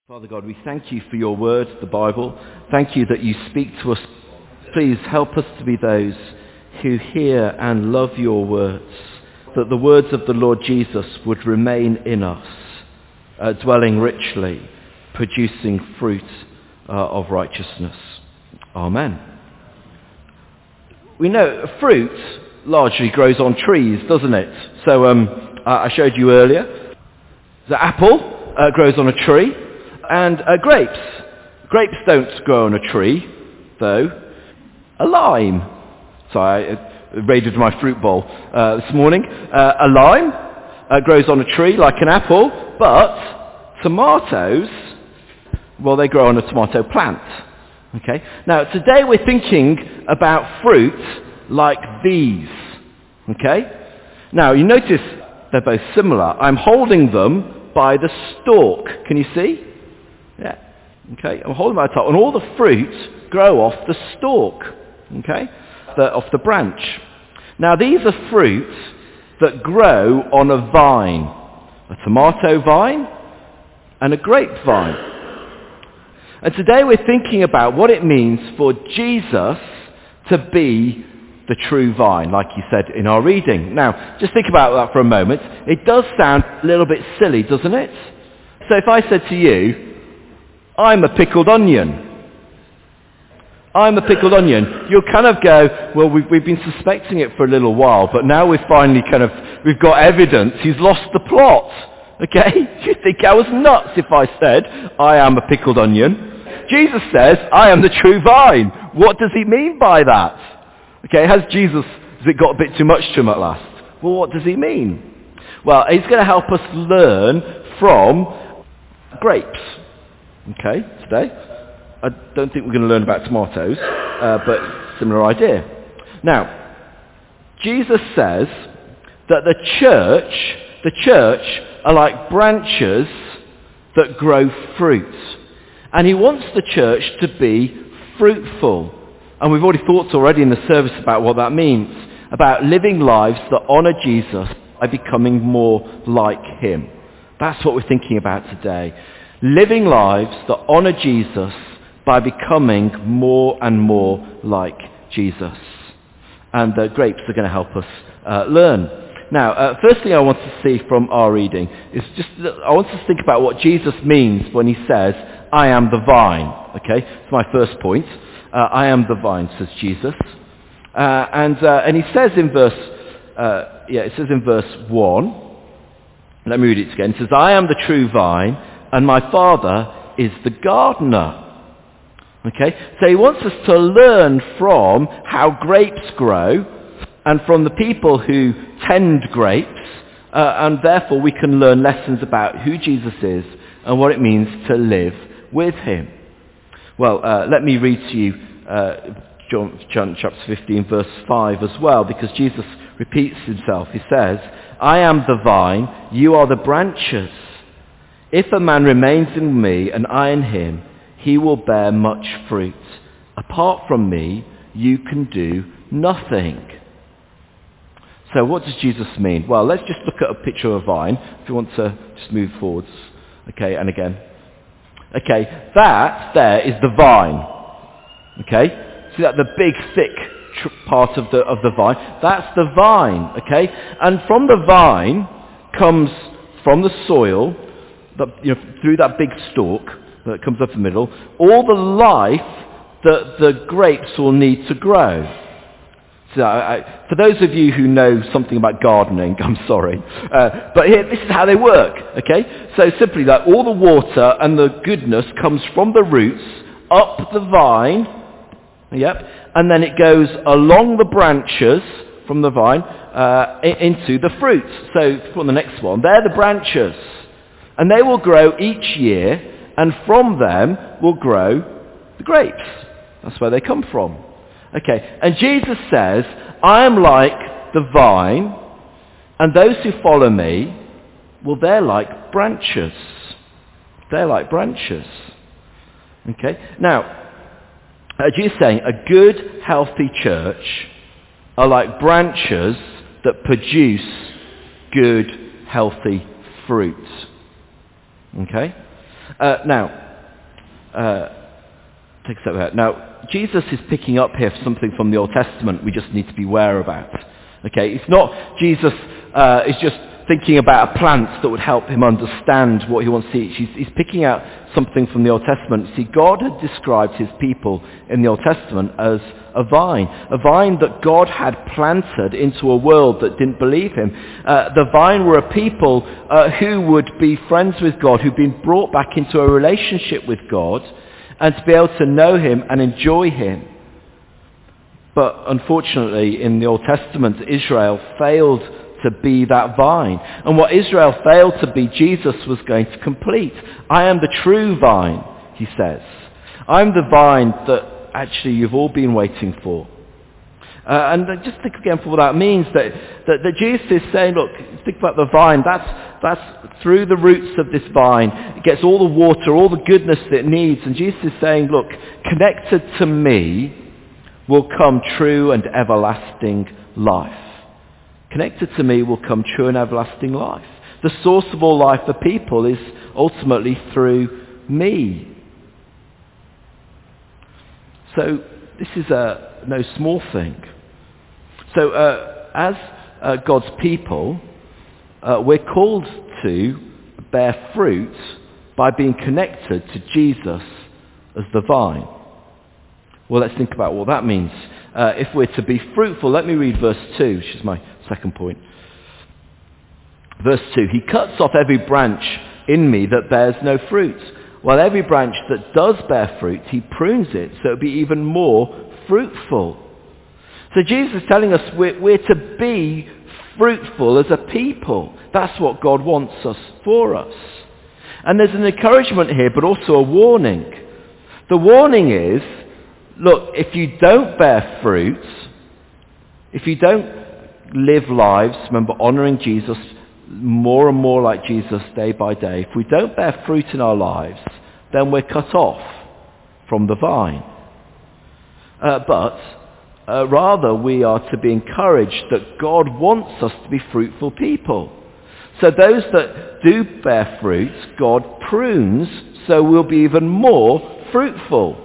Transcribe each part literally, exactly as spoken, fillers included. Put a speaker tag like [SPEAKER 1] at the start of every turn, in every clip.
[SPEAKER 1] Father God, we thank you for your word, the Bible. Thank you that you speak to us. Please help us to be those who hear and love your words, that the words of the Lord Jesus would remain in us, uh, dwelling richly, producing fruit uh, of righteousness. Amen. We know fruit largely grows on trees, doesn't it? So um, I showed you earlier, the apple uh, grows on a tree. And uh, grapes. Grapes don't grow on a tree, though. A lime. So I uh, raided my fruit bowl uh, this morning. Uh, a lime uh, grows on a tree like an apple, but tomatoes, well, they grow on a tomato plant. Okay. Now, today we're thinking about fruit like these. Okay. Now, you notice they're both similar. I'm holding them by the stalk. Can you see? Yeah. Okay. I'm holding my top, and all the fruit grow off the stalk. Okay. The, off the branch. Now these are fruit that grow on a vine, a tomato vine, and a grapevine. And today we're thinking about what it means for Jesus to be the true vine, like he said in our reading. Now, just think about that for a moment. It does sound a little bit silly, doesn't it? So if I said to you, I'm a pickled onion. I'm a pickled onion. You'll kind of go, well, we've, we've been suspecting it for a little while, but now we've finally kind of, we've got evidence. He's lost the plot. Okay? You think I was nuts if I said, I am a pickled onion? Jesus says, I am the true vine. What does he mean by that? Okay, has Jesus, has it got a bit too much to him at last? Well, what does he mean? Well, he's going to help us learn from grapes. Okay, today. I don't think we're going to learn about tomatoes, uh, but similar idea. Now, Jesus says that the church, the church are like branches that grow fruit. And he wants the church to be fruitful. And we've already thought already in the service about what that means, about living lives that honour Jesus by becoming more like him. That's what we're thinking about today. Living lives that honour Jesus by becoming more and more like Jesus. And the grapes are going to help us uh, learn. Now, uh, first thing I want to see from our reading is just, I want to think about what Jesus means when he says, I am the vine. Okay, it's my first point. Uh, I am the vine, says Jesus. Uh, and, uh, and he says in verse, uh, yeah, it says in verse one, let me read it again. It says, I am the true vine, and my Father is the gardener. Okay? So he wants us to learn from how grapes grow and from the people who tend grapes, uh, and therefore we can learn lessons about who Jesus is and what it means to live with him. Well, uh, let me read to you uh, John, John chapter fifteen, verse five as well, because Jesus repeats himself. He says, I am the vine, you are the branches. If a man remains in me and I in him, he will bear much fruit. Apart from me, you can do nothing. So what does Jesus mean? Well, let's just look at a picture of a vine. If you want to just move forwards. Okay, and again. Okay, that there is the vine. Okay? See that, the big, thick tr- part of the, of the vine? That's the vine. Okay? And from the vine comes, from the soil, the, you know, through that big stalk that comes up the middle, all the life that the grapes will need to grow. So I, I, for those of you who know something about gardening, I'm sorry, uh, but here, this is how they work, okay? So simply that all the water and the goodness comes from the roots up the vine, yep, and then it goes along the branches from the vine uh, into the fruits. So for the next one, they're the branches. And they will grow each year, and from them will grow the grapes. That's where they come from. Okay, and Jesus says, I am like the vine, and those who follow me, well, they're like branches. They're like branches. Okay, now, uh, Jesus is saying a good, healthy church are like branches that produce good, healthy fruit. Okay? Uh, now, uh, take a step back. Now, Jesus is picking up here something from the Old Testament we just need to be aware about. Okay, it's not Jesus uh, is just thinking about a plant that would help him understand what he wants to teach. He's, he's picking out something from the Old Testament. See, God had described his people in the Old Testament as a vine, a vine that God had planted into a world that didn't believe him. Uh, the vine were a people uh, who would be friends with God, who'd been brought back into a relationship with God, and to be able to know him and enjoy him. But unfortunately, in the Old Testament, Israel failed to be that vine. And what Israel failed to be, Jesus was going to complete. I am the true vine, he says. I'm the vine that actually you've all been waiting for. Uh, and just think again for what that means, that, that, that Jesus is saying, look, think about the vine, that's, that's through the roots of this vine, it gets all the water, all the goodness that it needs. And Jesus is saying, look, connected to me will come true and everlasting life. Connected to me will come true and everlasting life. The source of all life for people is ultimately through me. So this is a no small thing. So uh, as uh, God's people, uh, we're called to bear fruit by being connected to Jesus as the vine. Well, let's think about what that means. Uh, if we're to be fruitful, let me read verse two, which is my second point. Verse two, he cuts off every branch in me that bears no fruit, while every branch that does bear fruit, he prunes it so it'll be even more fruitful. So Jesus is telling us we're, we're to be fruitful as a people. That's what God wants us for us. And there's an encouragement here, but also a warning. The warning is, look, if you don't bear fruit, if you don't live lives, remember, honouring Jesus, more and more like Jesus day by day, if we don't bear fruit in our lives, then we're cut off from the vine. Uh, but uh, rather we are to be encouraged that God wants us to be fruitful people. So those that do bear fruit, God prunes so we'll be even more fruitful.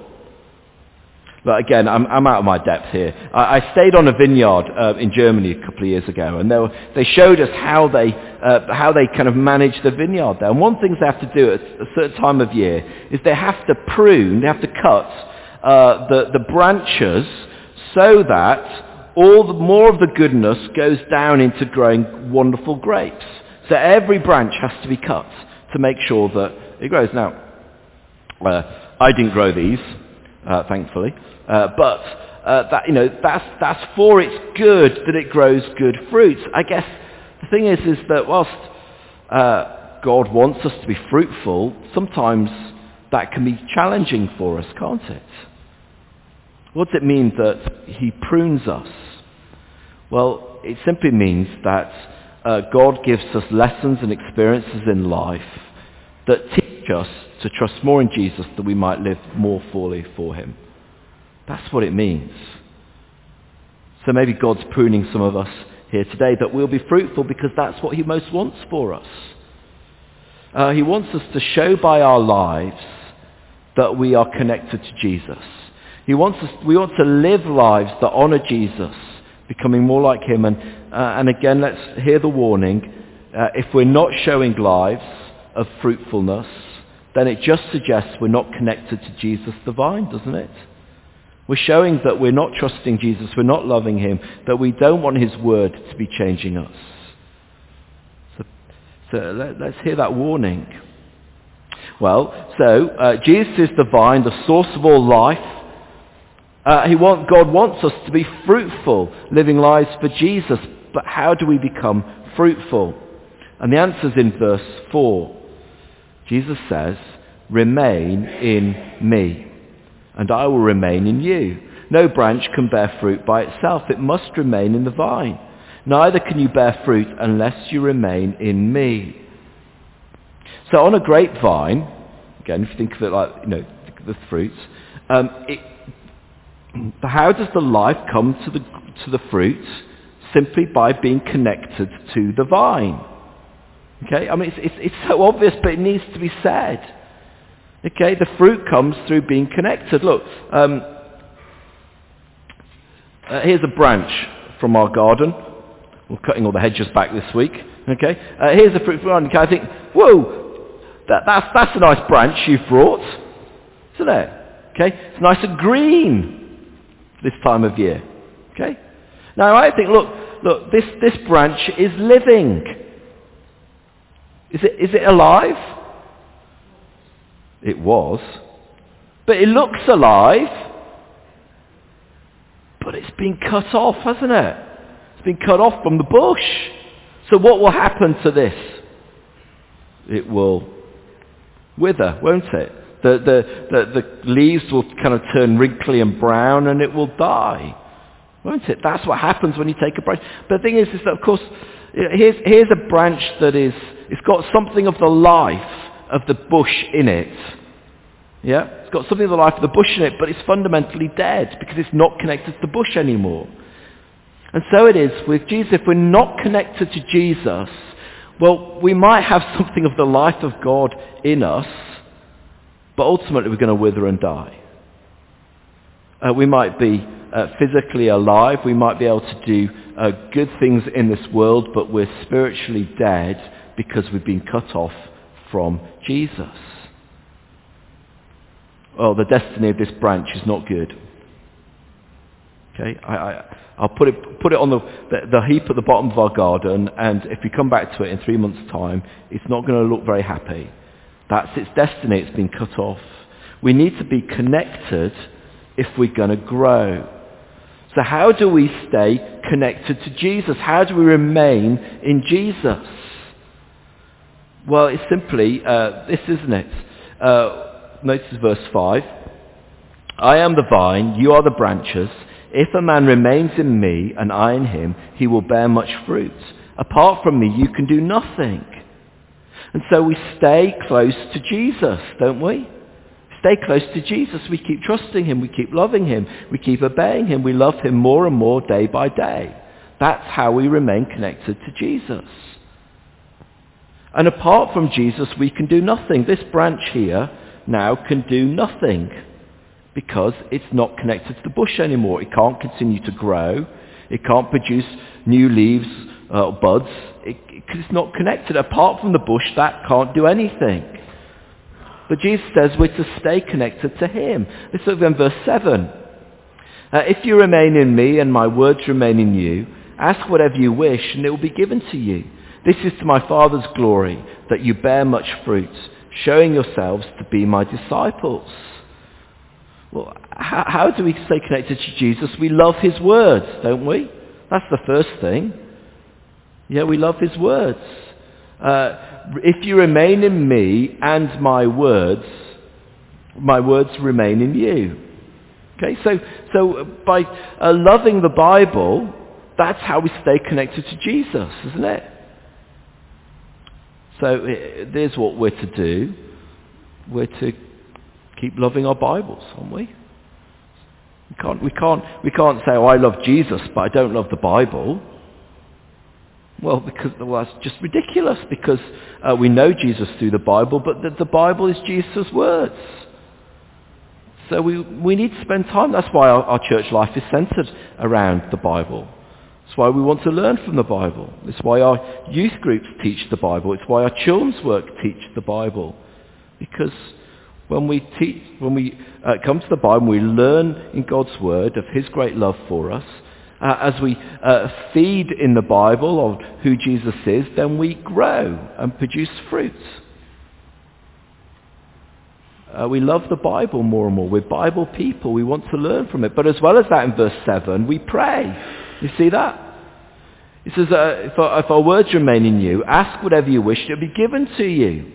[SPEAKER 1] But again, I'm, I'm out of my depth here. I, I stayed on a vineyard uh, in Germany a couple of years ago, and they, were, they showed us how they uh, how they kind of manage the vineyard there. And one thing they have to do at a certain time of year is they have to prune, they have to cut uh, the the branches so that all the more of the goodness goes down into growing wonderful grapes. So every branch has to be cut to make sure that it grows. Now, uh, I didn't grow these, uh, thankfully. Uh, but uh, that you know that's that's for its good that it grows good fruits. I guess the thing is is that whilst uh, God wants us to be fruitful, sometimes that can be challenging for us, can't it? What does it mean that he prunes us? Well, it simply means that uh, God gives us lessons and experiences in life that teach us to trust more in Jesus that we might live more fully for him. That's what it means. So maybe God's pruning some of us here today that we'll be fruitful because that's what he most wants for us. Uh, he wants us to show by our lives that we are connected to Jesus. He wants us, we want to live lives that honour Jesus, becoming more like him. And, uh, and again, let's hear the warning. Uh, if we're not showing lives of fruitfulness, then it just suggests we're not connected to Jesus the vine, doesn't it? We're showing that we're not trusting Jesus, we're not loving him, that we don't want his word to be changing us. So, so let, let's hear that warning. Well, so uh, Jesus is the vine, the source of all life. Uh, he want, God wants us to be fruitful, living lives for Jesus. But how do we become fruitful? And the answer's in verse four. Jesus says, "Remain in me, and I will remain in you. No branch can bear fruit by itself. It must remain in the vine. Neither can you bear fruit unless you remain in me." So on a grapevine, again, if you think of it like, you know, the fruits, um, it, how does the life come to the, to the fruit? Simply by being connected to the vine. Okay, I mean, it's, it's, it's so obvious, but it needs to be said. Okay, the fruit comes through being connected. Look, um, uh, here's a branch from our garden. We're cutting all the hedges back this week. Okay, uh, here's a fruit from our garden. I think, whoa, that, that's, that's a nice branch you've brought, isn't it? Okay, it's nice and green this time of year. Okay, now I think, look, look, this, this branch is living. Is it, is it alive? It was. But it looks alive. But it's been cut off, hasn't it? It's been cut off from the bush. So what will happen to this? It will wither, won't it? The, the, the, the leaves will kind of turn wrinkly and brown and it will die. Won't it? That's what happens when you take a branch. But the thing is, is that of course, here's, here's a branch that is, it's got something of the life of the bush in it. Yeah? It's got something of the life of the bush in it, but it's fundamentally dead because it's not connected to the bush anymore. And so it is with Jesus. If we're not connected to Jesus, well, we might have something of the life of God in us, but ultimately we're going to wither and die. Uh, we might be uh, physically alive, we might be able to do uh, good things in this world, but we're spiritually dead because we've been cut off from Jesus. Well, the destiny of this branch is not good. Okay, I, I, I'll put it put it on the, the the heap at the bottom of our garden, and if we come back to it in three months' time, it's not going to look very happy. That's its destiny. It's been cut off. We need to be connected if we're going to grow. So how do we stay connected to Jesus? How do we remain in Jesus? Well, it's simply uh, this, isn't it? Uh, notice verse five. I am the vine, you are the branches. If a man remains in me and I in him, he will bear much fruit. Apart from me, you can do nothing. And so we stay close to Jesus, don't we? Stay close to Jesus. We keep trusting him. We keep loving him. We keep obeying him. We love him more and more day by day. That's how we remain connected to Jesus. And apart from Jesus, we can do nothing. This branch here now can do nothing because it's not connected to the bush anymore. It can't continue to grow. It can't produce new leaves or uh, buds. It, it, it's not connected. Apart from the bush, that can't do anything. But Jesus says we're to stay connected to him. Let's look at verse seven. Uh, if you remain in me and my words remain in you, ask whatever you wish and it will be given to you. This is to my Father's glory, that you bear much fruit, showing yourselves to be my disciples. Well, how, how do we stay connected to Jesus? We love his words, don't we? That's the first thing. Yeah, we love his words. Uh, if you remain in me and my words, my words remain in you. Okay, so so by uh, loving the Bible, that's how we stay connected to Jesus, isn't it? So uh, there's what we're to do. We're to keep loving our Bibles, aren't we? We can't we can't we can't say, oh, I love Jesus, but I don't love the Bible. Well, because well, that's just ridiculous, because uh, we know Jesus through the Bible, but the, the Bible is Jesus' words. So we we need to spend time. That's why our, our church life is centered around the Bible. It's why we want to learn from the Bible. It's why our youth groups teach the Bible. It's why our children's work teach the Bible. Because when we teach, when we uh, come to the Bible, we learn in God's word of his great love for us. Uh, as we uh, feed in the Bible of who Jesus is, then we grow and produce fruit. Uh, we love the Bible more and more. We're Bible people. We want to learn from it. But as well as that, in verse seven, we pray. You see that? It says, uh, if, our, if our words remain in you, ask whatever you wish, it will be given to you.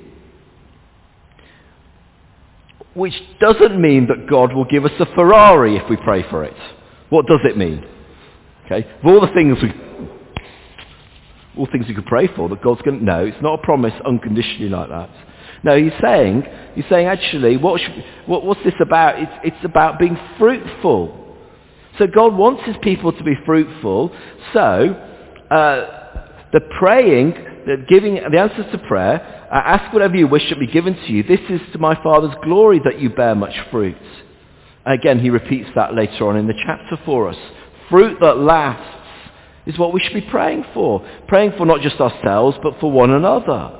[SPEAKER 1] Which doesn't mean that God will give us a Ferrari if we pray for it. What does it mean? Okay, of all the things we, all things we could pray for, that God's going to, no, it's not a promise unconditionally like that. No, he's saying, he's saying actually, what, should, what what's this about? It's, it's about being fruitful. So God wants his people to be fruitful, so uh, the praying that giving the answers to prayer, uh, ask whatever you wish shall be given to you. This is to my Father's glory that you bear much fruit. Again, he repeats that later on in the chapter for us. Fruit that lasts is what we should be praying for. Praying for not just ourselves, but for one another.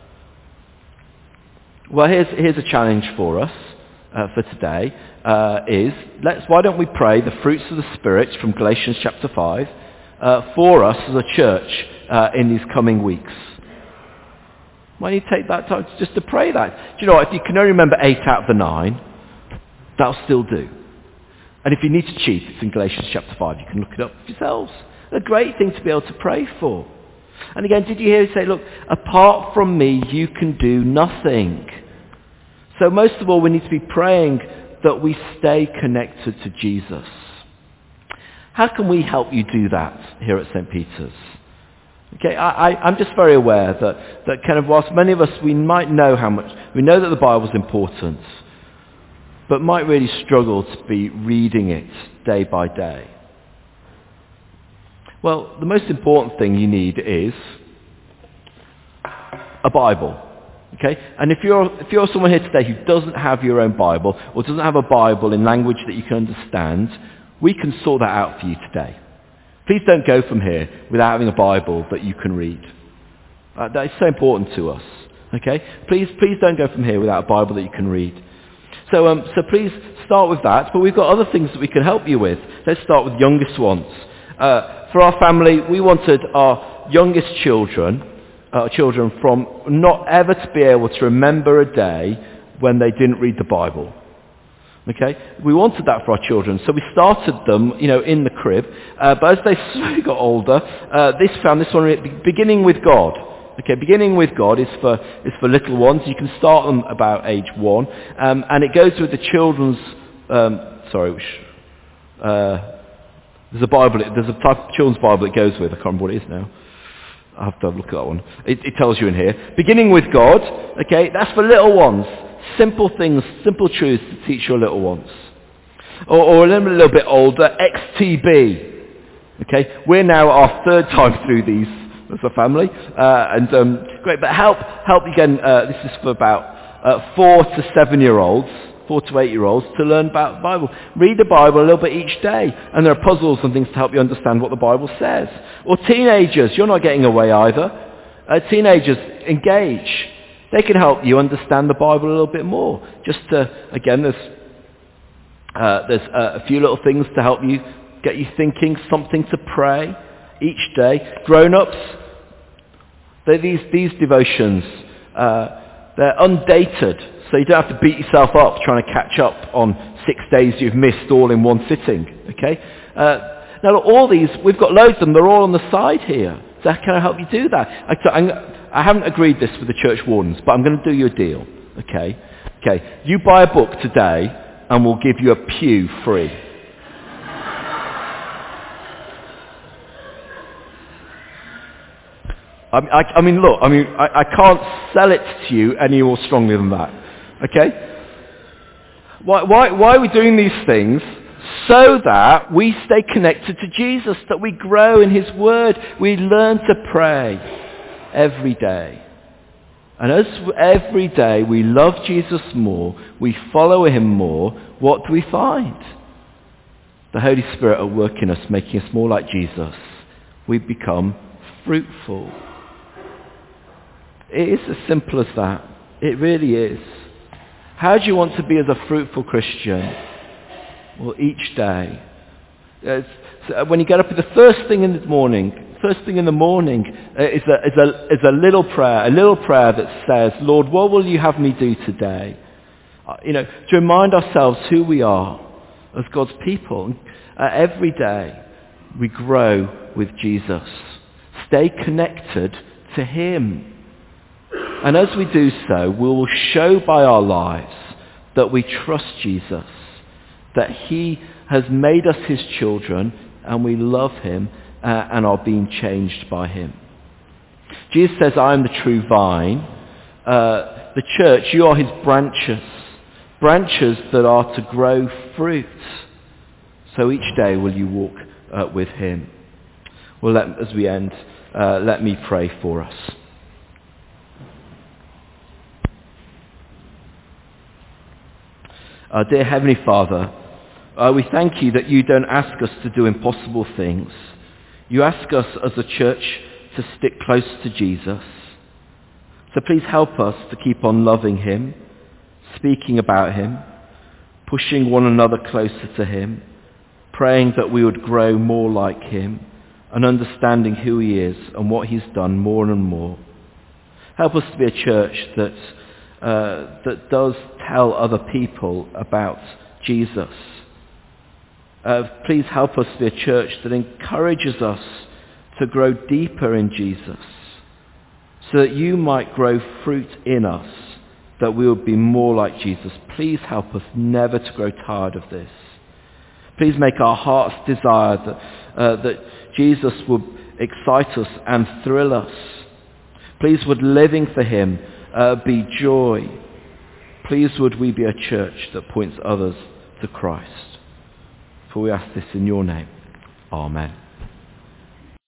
[SPEAKER 1] Well, here's, here's a challenge for us uh, for today, uh, is, let's, why don't we pray the fruits of the Spirit from Galatians chapter five uh, for us as a church uh, in these coming weeks. Why don't you take that time just to pray that? Do you know what, if you can only remember eight out of the nine, that'll still do. And if you need to cheat, it's in Galatians chapter five. You can look it up yourselves. A great thing to be able to pray for. And again, did you hear him say, look, apart from me, you can do nothing. So most of all, we need to be praying that we stay connected to Jesus. How can we help you do that here at Saint Peter's? Okay, I, I, I'm just very aware that, that kind of whilst many of us, we might know how much, we know that the Bible's important, but might really struggle to be reading it day by day. Well, the most important thing you need is a Bible. Okay? And if you're, if you're someone here today who doesn't have your own Bible, or doesn't have a Bible in language that you can understand, we can sort that out for you today. Please don't go from here without having a Bible that you can read. Uh, that is so important to us. Okay? Please, please don't go from here without a Bible that you can read. So, um, so please start with that, but we've got other things that we can help you with. Let's start with youngest ones. Uh, for our family, we wanted our youngest children, uh, children from not ever to be able to remember a day when they didn't read the Bible. Okay, we wanted that for our children, so we started them, you know, in the crib. Uh, but as they slowly got older, uh, this found this one, beginning with God. Okay, beginning with God is for is for little ones. You can start them about age one, um, and it goes with the children's. Um, sorry, which, uh, there's a Bible. There's a type of children's Bible it goes with. I can't remember what it is now. I have to have a look at that one. It, it tells you in here. Beginning with God. Okay, that's for little ones. Simple things, simple truths to teach your little ones. Or, or a little, a little bit older, X T B. Okay, we're now our third time through these as a family, uh, and um, great. But help, help again. Uh, this is for about uh, four to seven-year-olds, four to eight-year-olds, to learn about the Bible. Read the Bible a little bit each day, and there are puzzles and things to help you understand what the Bible says. Or teenagers, you're not getting away either. Uh, teenagers, engage. They can help you understand the Bible a little bit more. Just to, again, there's uh, there's uh, a few little things to help you, get you thinking, something to pray each day. Grown-ups, they, these these devotions, uh, they're undated, so you don't have to beat yourself up trying to catch up on six days you've missed all in one sitting. Okay. Uh, now all these, we've got loads of them. They're all on the side here. So can I help you do that? I, I'm, I haven't agreed this with the church wardens, but I'm going to do you a deal. Okay? Okay. You buy a book today, and we'll give you a pew free. I, I, I mean, look. I mean, I, I can't sell it to you any more strongly than that. Okay? Why, why, why are we doing these things? So that we stay connected to Jesus, that we grow in His Word, we learn to pray every day. And as every day we love Jesus more, we follow Him more, what do we find? The Holy Spirit at work in us, making us more like Jesus. We become fruitful. It is as simple as that. It really is. How do you want to be as a fruitful Christian? Well, each day. It's, so when you get up, the first thing in the morning, first thing in the morning uh, is, a, is, a, is a little prayer, a little prayer that says, Lord, what will you have me do today? Uh, you know, to remind ourselves who we are as God's people. Uh, every day we grow with Jesus. Stay connected to Him. And as we do so, we will show by our lives that we trust Jesus, that He has made us His children and we love Him uh, and are being changed by Him. Jesus says, I am the true vine. Uh, the church, you are His branches, branches that are to grow fruit. So each day will you walk uh, with Him. Well, let, as we end, uh, let me pray for us. Uh, dear Heavenly Father, uh, we thank you that you don't ask us to do impossible things. You ask us as a church to stick close to Jesus. So please help us to keep on loving him, speaking about him, pushing one another closer to him, praying that we would grow more like him, and understanding who he is and what he's done more and more. Help us to be a church that uh, that does tell other people about Jesus. Uh, please help us to be a church that encourages us to grow deeper in Jesus, so that you might grow fruit in us, that we would be more like Jesus. Please help us never to grow tired of this. Please make our hearts desire that, uh, that Jesus would excite us and thrill us. Please would living for him uh, be joy. Please would we be a church that points others to Christ. For we ask this in your name. Amen.